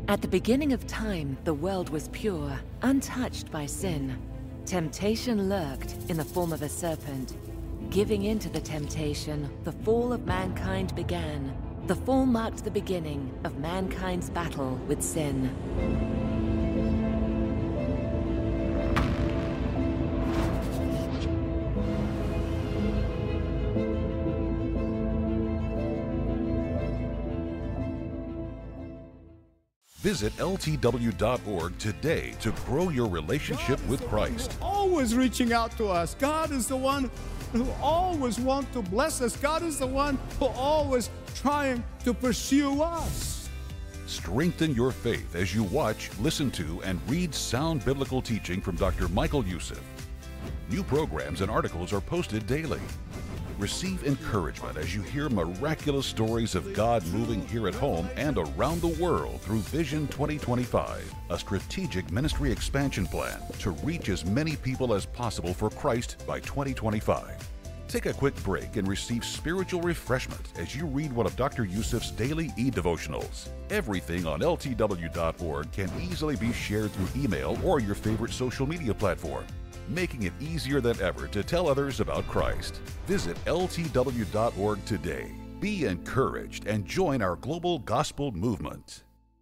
At the beginning of time, the world was pure, untouched by sin. Temptation lurked in the form of a serpent. Giving in to the temptation, the fall of mankind began. The fall marked the beginning of mankind's battle with sin. Visit ltw.org today to grow your relationship with Christ. Always reaching out to us. God is the one who always wants to bless us. God is the one who always trying to pursue us. Strengthen your faith as you watch, listen to, and read sound biblical teaching from Dr. Michael Youssef. New programs and articles are posted daily. Receive encouragement as you hear miraculous stories of God moving here at home and around the world through Vision 2025, a strategic ministry expansion plan to reach as many people as possible for Christ by 2025. Take a quick break and receive spiritual refreshment as you read one of Dr. Youssef's daily e-devotionals. Everything on ltw.org can easily be shared through email or your favorite social media platform, making it easier than ever to tell others about Christ. Visit ltw.org today. Be encouraged and join our global gospel movement.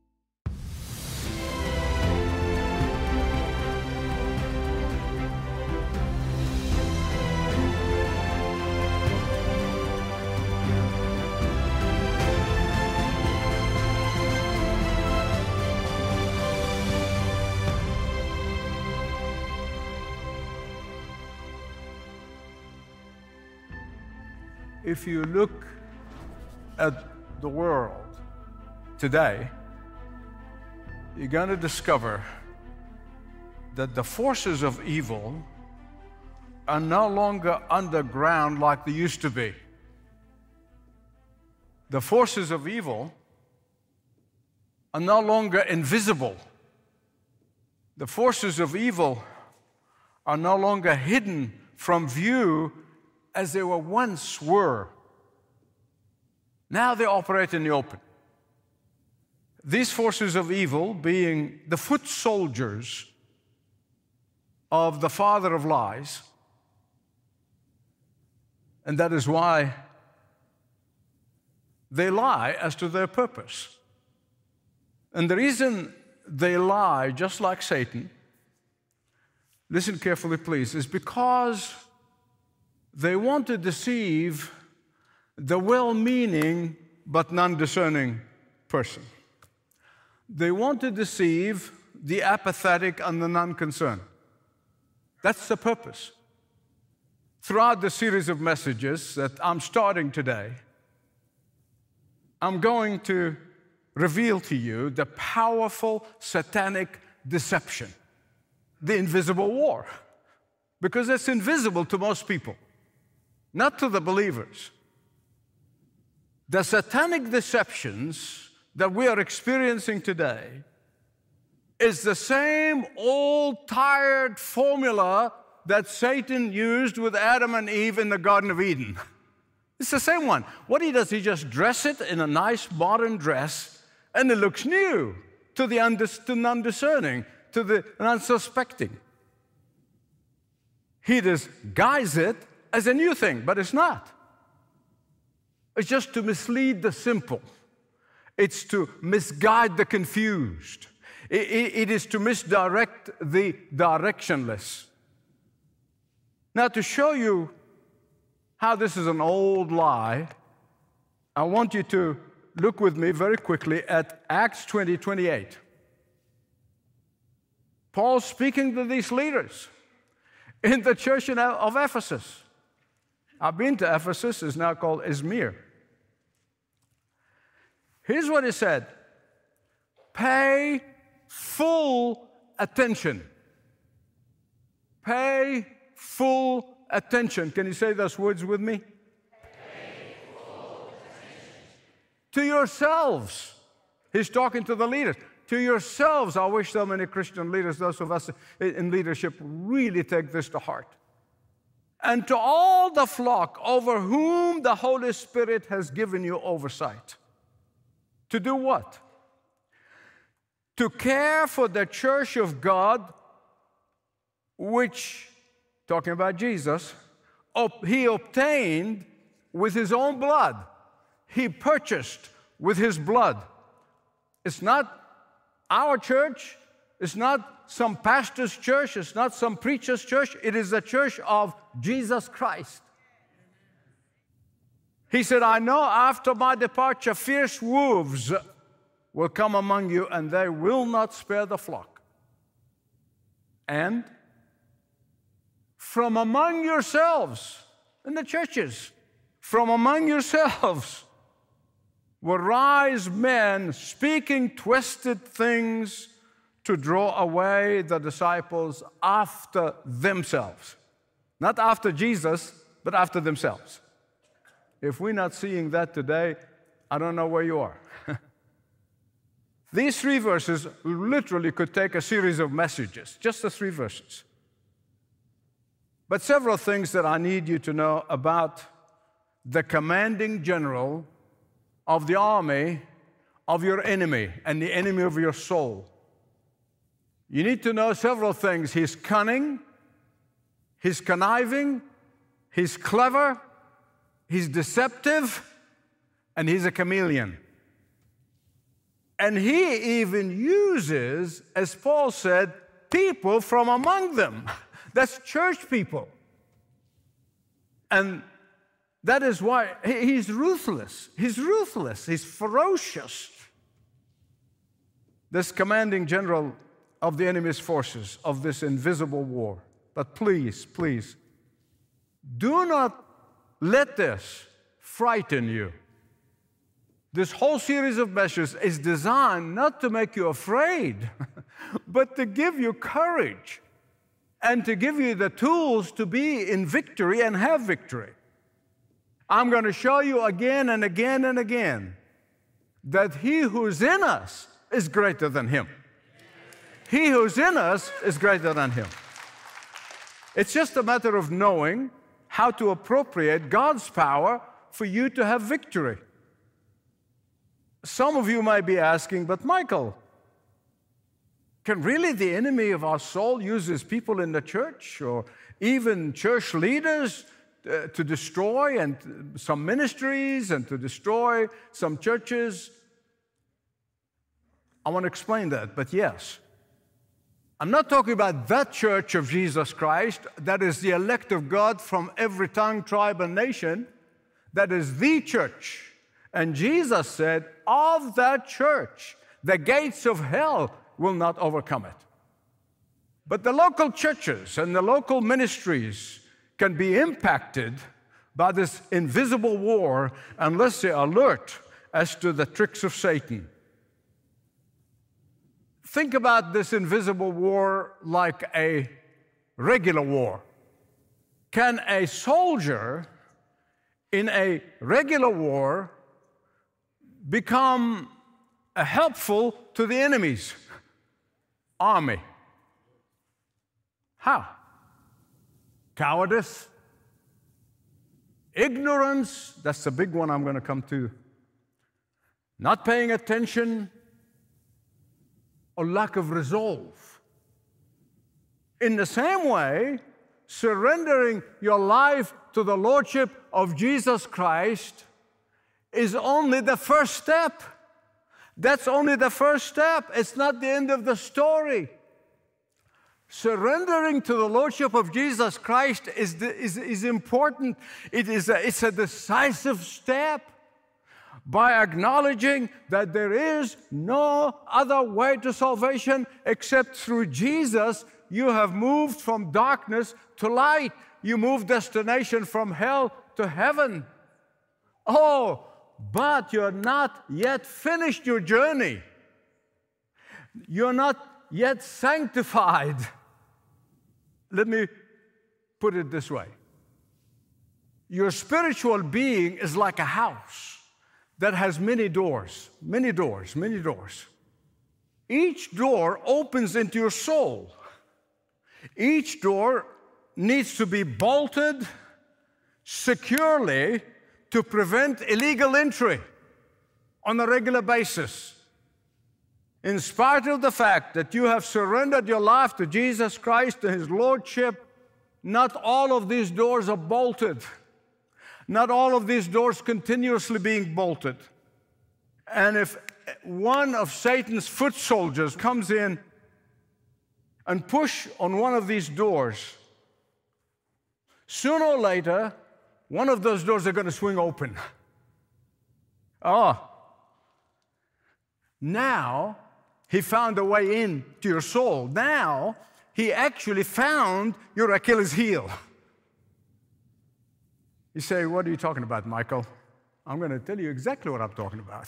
If you look at the world today, you're going to discover that the forces of evil are no longer underground like they used to be. The forces of evil are no longer invisible. The forces of evil are no longer hidden from view as they once were. Now they operate in the open. These forces of evil being the foot soldiers of the father of lies, and that is why they lie as to their purpose. And the reason they lie, just like Satan, listen carefully please, is because they want to deceive the well-meaning but non-discerning person. They want to deceive the apathetic and the non-concerned. That's the purpose. Throughout the series of messages that I'm starting today, I'm going to reveal to you the powerful satanic deception, the invisible war, because it's invisible to most people. Not to the believers. The satanic deceptions that we are experiencing today is the same old, tired formula that Satan used with Adam and Eve in the Garden of Eden. It's the same one. What he does, he just dress it in a nice modern dress, and it looks new to the non-discerning, to the unsuspecting. He disguises it as a new thing, but it's not. It's just to mislead the simple. It's to misguide the confused. It is to misdirect the directionless. Now, to show you how this is an old lie, I want you to look with me very quickly at Acts 20:28. Paul speaking to these leaders in the church of Ephesus. I've been to Ephesus, it's now called Izmir. Here's what he said: pay full attention. Pay full attention. Can you say those words with me? Pay full attention. To yourselves. He's talking to the leaders. To yourselves. I wish so many Christian leaders, those of us in leadership, really take this to heart. And to all the flock over whom the Holy Spirit has given you oversight. To do what? to care for the church of God, which, talking about Jesus, he obtained with his own blood. He purchased with his blood. It's not our church. It's not some pastor's church. It's not some preacher's church. It is the church of Jesus Christ. He said, I know after my departure, fierce wolves will come among you, and they will not spare the flock. And from among yourselves, in the churches, from among yourselves will rise men speaking twisted things to draw away the disciples after themselves. Not after Jesus, but after themselves. If we're not seeing that today, I don't know where you are. These 3 verses literally could take a series of messages, just the 3 verses. But several things that I need you to know about the commanding general of the army of your enemy and the enemy of your soul. You need to know several things. He's cunning, he's conniving, he's clever, he's deceptive, and he's a chameleon. And he even uses, as Paul said, people from among them. That's church people. And that is why he's ruthless. He's ruthless. He's ferocious. This commanding general of the enemy's forces, of this invisible war. But please, please, do not let this frighten you. This whole series of messages is designed not to make you afraid, but to give you courage and to give you the tools to be in victory and have victory. I'm going to show you again and again and again that he who's in us is greater than him. He who's in us is greater than him. It's just a matter of knowing how to appropriate God's power for you to have victory. Some of you might be asking, but Michael, can really the enemy of our soul use his people in the church or even church leaders to destroy and some ministries and to destroy some churches? I want to explain that, but yes. I'm not talking about that church of Jesus Christ that is the elect of God from every tongue, tribe, and nation. That is the church. And Jesus said, of that church, the gates of hell will not overcome it. But the local churches and the local ministries can be impacted by this invisible war unless they are alert as to the tricks of Satan. Think about this invisible war like a regular war. Can a soldier in a regular war become helpful to the enemy's army? How? Cowardice, ignorance, that's the big one I'm going to come to, not paying attention, or lack of resolve. In the same way, surrendering your life to the Lordship of Jesus Christ is only the first step. That's only the first step. It's not the end of the story. Surrendering to the Lordship of Jesus Christ is important. It's a decisive step. By acknowledging that there is no other way to salvation except through Jesus, you have moved from darkness to light. You move destination from hell to heaven. Oh, but you're not yet finished your journey. You're not yet sanctified. Let me put it this way. Your spiritual being is like a house that has many doors, many doors, many doors. Each door opens into your soul. Each door needs to be bolted securely to prevent illegal entry on a regular basis. in spite of the fact that you have surrendered your life to Jesus Christ and His Lordship, not all of these doors are bolted. Not all of these doors continuously being bolted. And if one of Satan's foot soldiers comes in and push on one of these doors, sooner or later, one of those doors are going to swing open. Now he found a way in to your soul. Now he actually found your Achilles heel. You say, what are you talking about, Michael? I'm going to tell you exactly what I'm talking about.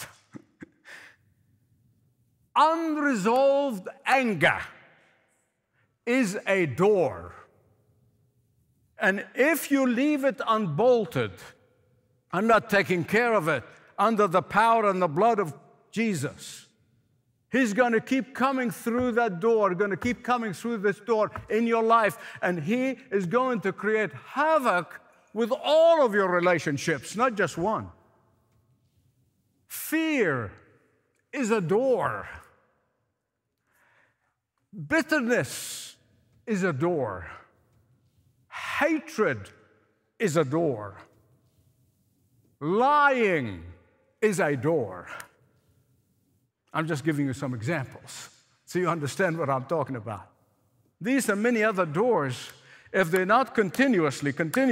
Unresolved anger is a door. And if you leave it unbolted and not taking care of it under the power and the blood of Jesus, He's going to keep coming through that door, going to keep coming through this door in your life, and He is going to create havoc with all of your relationships, not just one. Fear is a door. Bitterness is a door. Hatred is a door. Lying is a door. I'm just giving you some examples so you understand what I'm talking about. These and many other doors, if they're not continuously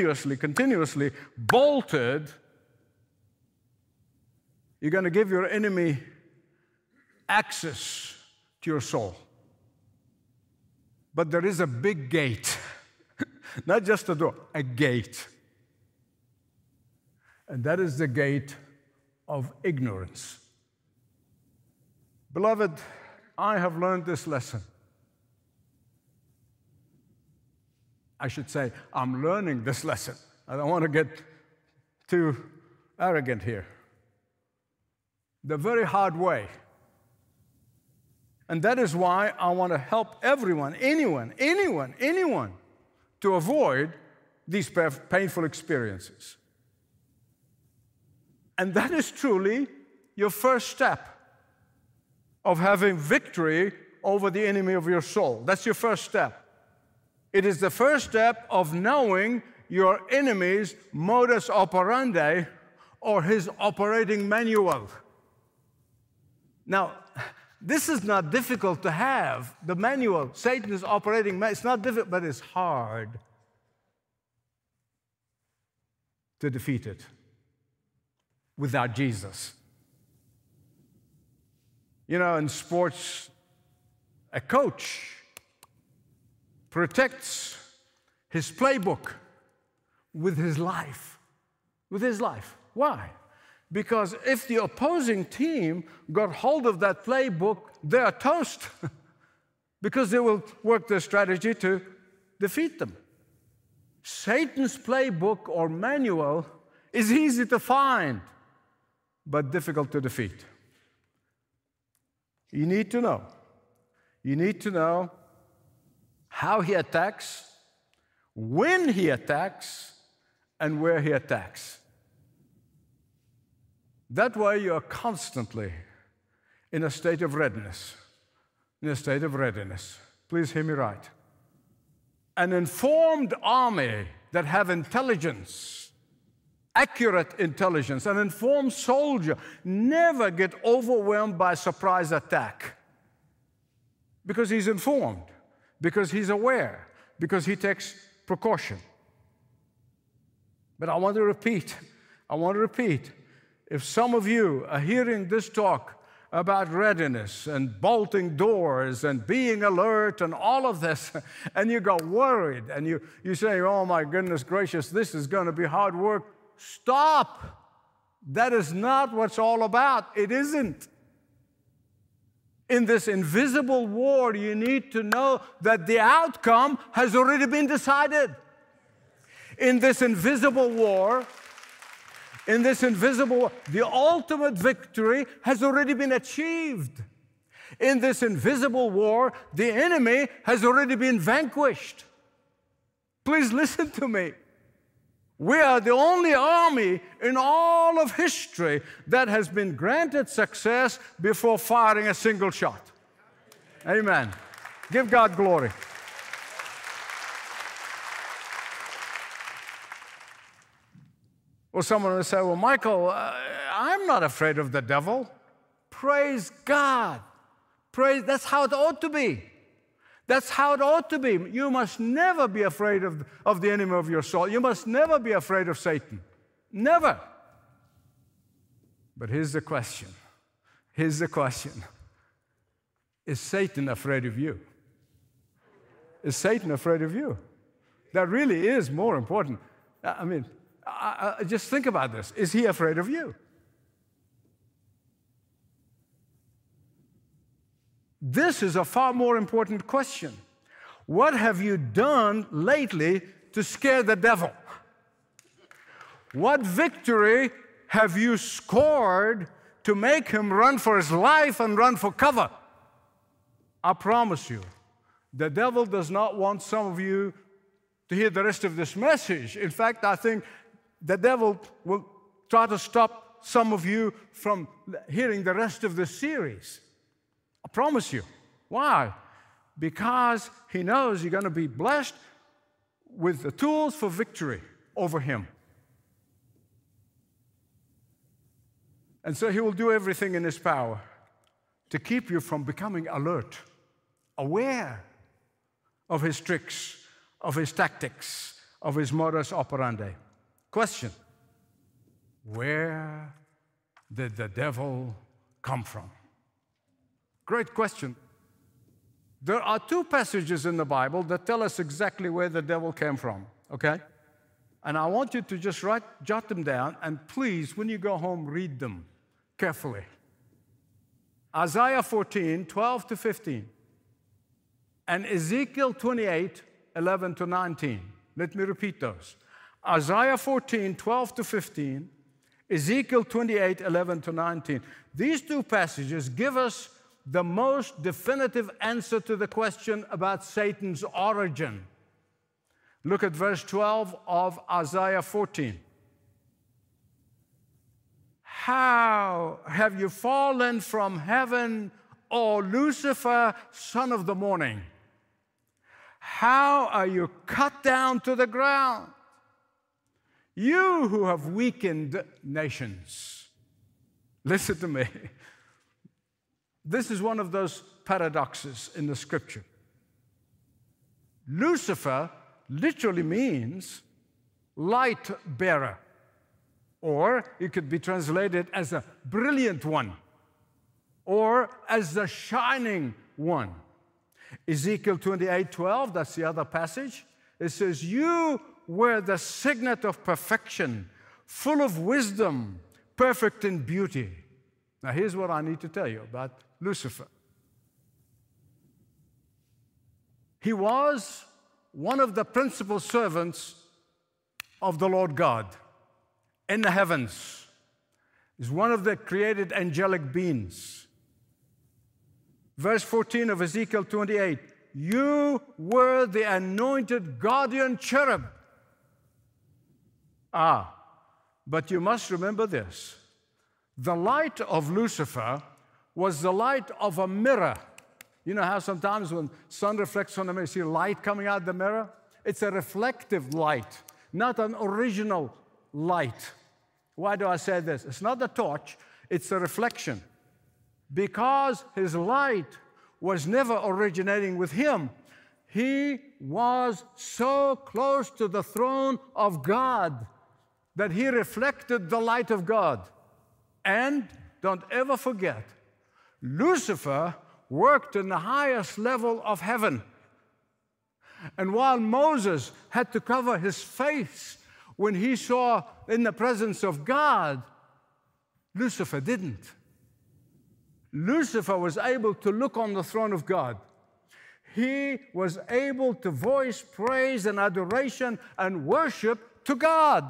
bolted, you're going to give your enemy access to your soul. But there is a big gate, not just a door, a gate. And that is the gate of ignorance. Beloved, I have learned this lesson. I should say, I'm learning this lesson. I don't want to get too arrogant here. The very hard way. And that is why I want to help everyone, anyone, to avoid these painful experiences. And that is truly your first step of having victory over the enemy of your soul. That's your first step. It is the first step of knowing your enemy's modus operandi or his operating manual. Now, this is not difficult to have, the manual, Satan's operating manual. It's not difficult, but it's hard to defeat it without Jesus. You know, in sports, a coach protects his playbook with his life. With his life. Why? Because if the opposing team got hold of that playbook, they are toast. Because they will work their strategy to defeat them. Satan's playbook or manual is easy to find, but difficult to defeat. You need to know. You need to know how he attacks, when he attacks, and where he attacks. That way you are constantly in a state of readiness. In a state of readiness. Please hear me right. An informed army that have intelligence, accurate intelligence, an informed soldier never get overwhelmed by surprise attack. Because he's informed, because he's aware, because he takes precaution. But I want to repeat, if some of you are hearing this talk about readiness and bolting doors and being alert and all of this, and you got worried and you say, oh my goodness gracious, this is going to be hard work, stop. That is not what it's all about. It isn't. In this invisible war, you need to know that the outcome has already been decided. In this invisible war, the ultimate victory has already been achieved. In this invisible war, the enemy has already been vanquished. Please listen to me. We are the only army in all of history that has been granted success before firing a single shot. Amen. Give God glory. Well, someone will say, well, Michael, I'm not afraid of the devil. Praise God. That's how it ought to be. That's how it ought to be. You must never be afraid of the enemy of your soul. You must never be afraid of Satan. Never. But here's the question. Here's the question. Is Satan afraid of you? Is Satan afraid of you? That really is more important. I mean, just think about this. Is he afraid of you? This is a far more important question. What have you done lately to scare the devil? What victory have you scored to make him run for his life and run for cover? I promise you, the devil does not want some of you to hear the rest of this message. In fact, I think the devil will try to stop some of you from hearing the rest of the series. I promise you. Why? Because he knows you're going to be blessed with the tools for victory over him. And so he will do everything in his power to keep you from becoming alert, aware of his tricks, of his tactics, of his modus operandi. Question: where did the devil come from? Great question. There are two passages in the Bible that tell us exactly where the devil came from, okay? And I want you to just jot them down, and please, when you go home, read them carefully. Isaiah 14, 12 to 15, and Ezekiel 28, 11 to 19. Let me repeat those. Isaiah 14, 12 to 15, Ezekiel 28, 11 to 19. These two passages give us the most definitive answer to the question about Satan's origin. Look at verse 12 of Isaiah 14. How have you fallen from heaven, O Lucifer, son of the morning? How are you cut down to the ground, you who have weakened nations? Listen to me. This is one of those paradoxes in the Scripture. Lucifer literally means light bearer, or it could be translated as a brilliant one, or as the shining one. Ezekiel 28:12, that's the other passage. It says, you were the signet of perfection, full of wisdom, perfect in beauty. Now here's what I need to tell you about Lucifer. He was one of the principal servants of the Lord God in the heavens. He's one of the created angelic beings. Verse 14 of Ezekiel 28, you were the anointed guardian cherub. But you must remember this. The light of Lucifer was the light of a mirror. You know how sometimes when sun reflects on the mirror, you see light coming out the mirror? It's a reflective light, not an original light. Why do I say this? It's not a torch, it's a reflection. Because his light was never originating with him, he was so close to the throne of God that he reflected the light of God. And don't ever forget, Lucifer worked in the highest level of heaven. And while Moses had to cover his face when he saw in the presence of God, Lucifer didn't. Lucifer was able to look on the throne of God. He was able to voice praise and adoration and worship to God.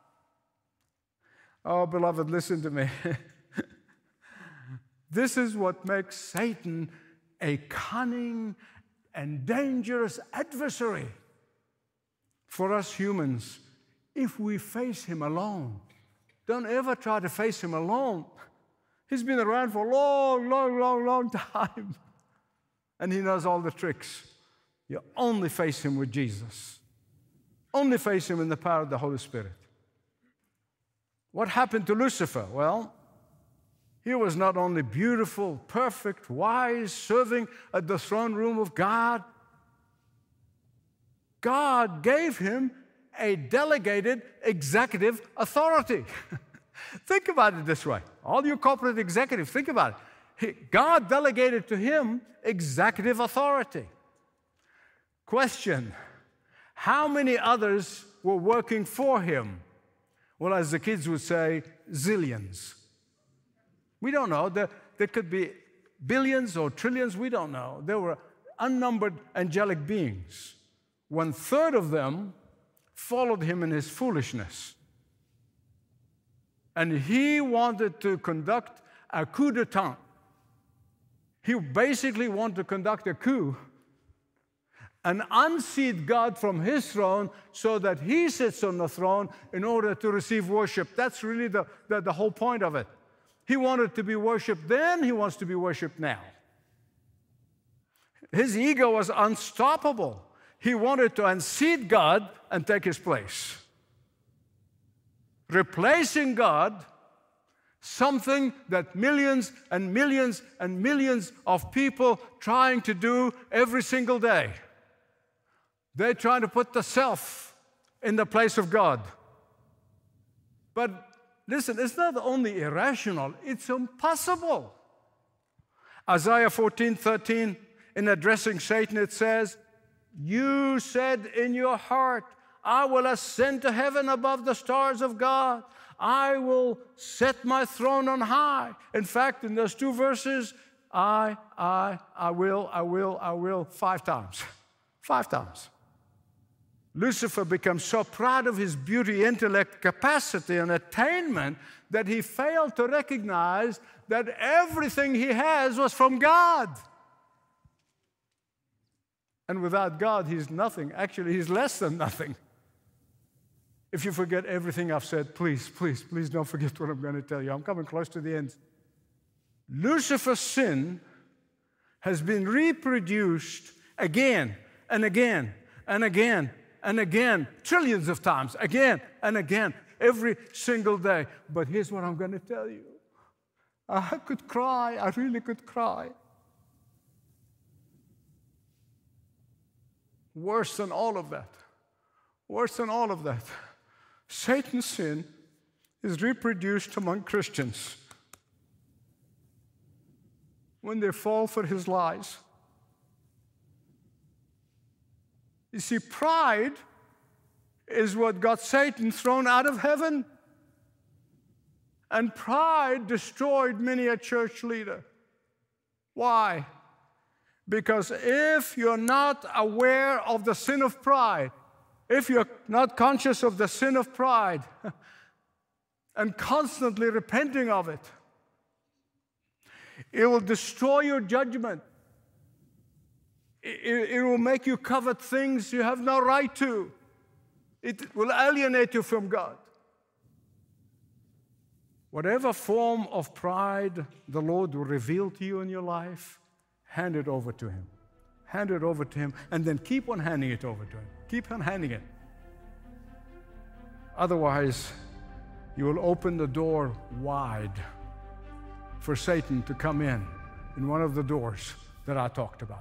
Oh, beloved, listen to me. This is what makes Satan a cunning and dangerous adversary for us humans if we face him alone. Don't ever try to face him alone. He's been around for a long time. and he knows all the tricks. You only face him with Jesus. Only face him in the power of the Holy Spirit. What happened to Lucifer? Well, he was not only beautiful, perfect, wise, serving at the throne room of God. God gave him a delegated executive authority. Think about it this way. All you corporate executives, think about it. God delegated to him executive authority. Question: how many others were working for him? Well, as the kids would say, zillions. We don't know. There could be billions or trillions. We don't know. There were unnumbered angelic beings. 1/3 of them followed him in his foolishness. And he wanted to conduct a coup d'etat. He basically wanted to conduct a coup and unseat God from his throne so that he sits on the throne in order to receive worship. That's really the whole point of it. He wanted to be worshiped then, he wants to be worshiped now. His ego was unstoppable. He wanted to unseat God and take his place. Replacing God, something that millions and millions and millions of people trying to do every single day. They're trying to put the self in the place of God. But listen, it's not only irrational, it's impossible. Isaiah 14:13, in addressing Satan, it says, "You said in your heart, I will ascend to heaven above the stars of God. I will set my throne on high." In fact, in those two verses, I will, 5 times. 5 times. Lucifer becomes so proud of his beauty, intellect, capacity, and attainment that he failed to recognize that everything he has was from God. And without God, he's nothing. Actually, he's less than nothing. If you forget everything I've said, please don't forget what I'm going to tell you. I'm coming close to the end. Lucifer's sin has been reproduced again and again and again and again, trillions of times, again and again, every single day. But here's what I'm going to tell you. I could cry. I really could cry. Worse than all of that. Worse than all of that. Satan's sin is reproduced among Christians when they fall for his lies. You see, pride is what got Satan thrown out of heaven. And pride destroyed many a church leader. Why? Because if you're not aware of the sin of pride, if you're not conscious of the sin of pride and constantly repenting of it, it will destroy your judgment. It will make you covet things you have no right to. It will alienate you from God. Whatever form of pride the Lord will reveal to you in your life, hand it over to Him. Hand it over to Him, and then keep on handing it over to Him. Keep on handing it. Otherwise, you will open the door wide for Satan to come in one of the doors that I talked about.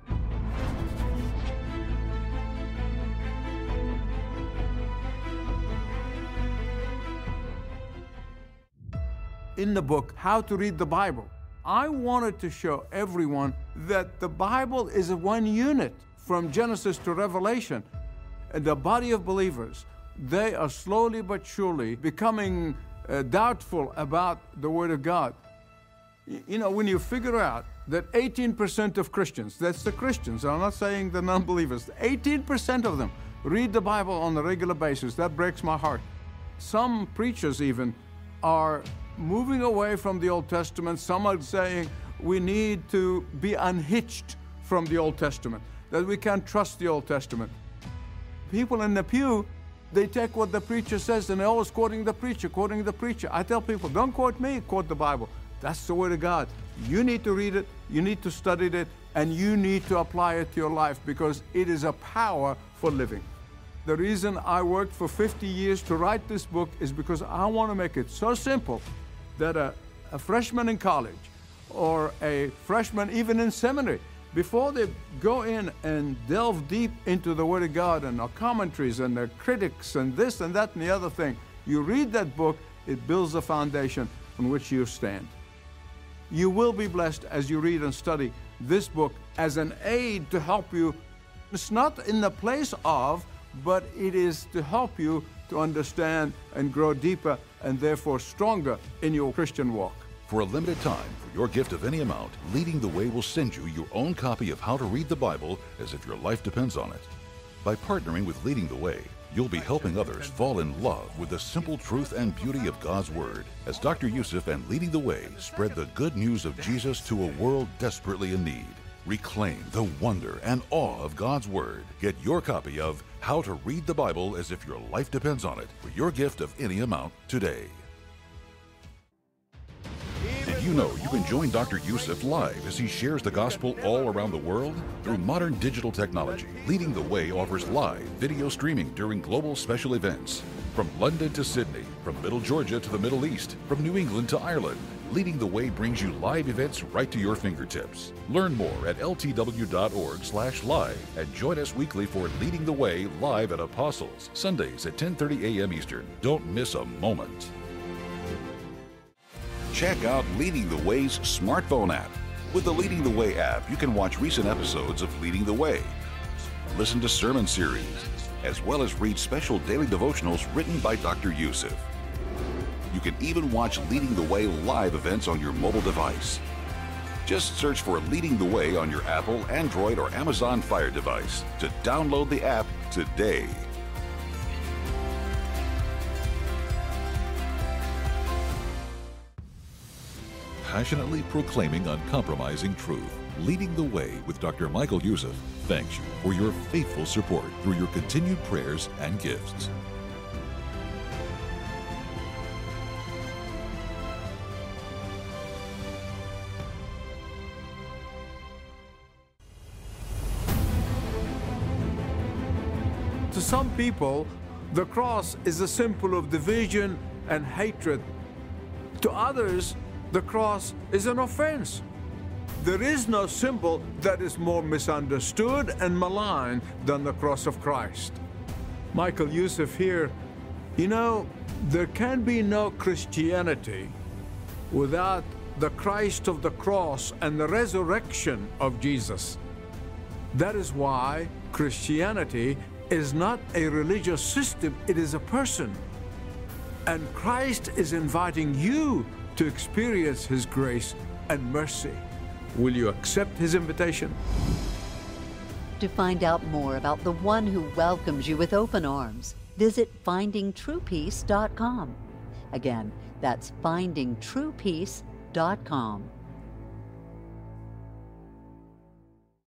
In the book, How to Read the Bible, I wanted to show everyone that the Bible is one unit from Genesis to Revelation. And the body of believers, they are slowly but surely becoming doubtful about the Word of God. You know, when you figure out that 18% of Christians, that's the Christians, I'm not saying the non-believers, 18% of them read the Bible on a regular basis, that breaks my heart. Some preachers even are moving away from the Old Testament. Some are saying we need to be unhitched from the Old Testament, that we can't trust the Old Testament. People in the pew, they take what the preacher says and they're always quoting the preacher. I tell people, don't quote me, quote the Bible. That's the Word of God. You need to read it, you need to study it, and you need to apply it to your life because it is a power for living. The reason I worked for 50 years to write this book is because I want to make it so simple that a freshman in college or a freshman even in seminary, before they go in and delve deep into the Word of God and our commentaries and their critics and this and that and the other thing, you read that book, it builds a foundation on which you stand. You will be blessed as you read and study this book as an aid to help you. It's not in the place of, but it is to help you to understand and grow deeper and therefore stronger in your Christian walk. For a limited time, for your gift of any amount, Leading the Way will send you your own copy of How to Read the Bible as if your life depends on it. By partnering with Leading the Way, you'll be helping others fall in love with the simple truth and beauty of God's Word as Dr. Youssef and Leading the Way spread the good news of Jesus to a world desperately in need. Reclaim the wonder and awe of God's Word. Get your copy of How to Read the Bible as if your life depends on it for your gift of any amount today. Did you know you can join Dr. Youssef live as he shares the gospel all around the world? Through modern digital technology, Leading the Way offers live video streaming during global special events. From London to Sydney, from Middle Georgia to the Middle East, from New England to Ireland, Leading the Way brings you live events right to your fingertips. Learn more at ltw.org/live and join us weekly for Leading the Way live at Apostles, Sundays at 10:30 a.m. Eastern. Don't miss a moment. Check out Leading the Way's smartphone app. With the Leading the Way app, you can watch recent episodes of Leading the Way, listen to sermon series, as well as read special daily devotionals written by Dr. Youssef. You can even watch Leading the Way live events on your mobile device. Just search for Leading the Way on your Apple, Android, or Amazon Fire device to download the app today. Passionately proclaiming uncompromising truth, Leading the Way with Dr. Michael Youssef thanks you for your faithful support through your continued prayers and gifts. To some people, the cross is a symbol of division and hatred. To others, the cross is an offense. There is no symbol that is more misunderstood and maligned than the cross of Christ. Michael Youssef here, there can be no Christianity without the Christ of the cross and the resurrection of Jesus. That is why Christianity is not a religious system, it is a person. And Christ is inviting you to experience His grace and mercy. Will you accept His invitation? To find out more about the one who welcomes you with open arms, visit findingtruepeace.com. Again, that's findingtruepeace.com.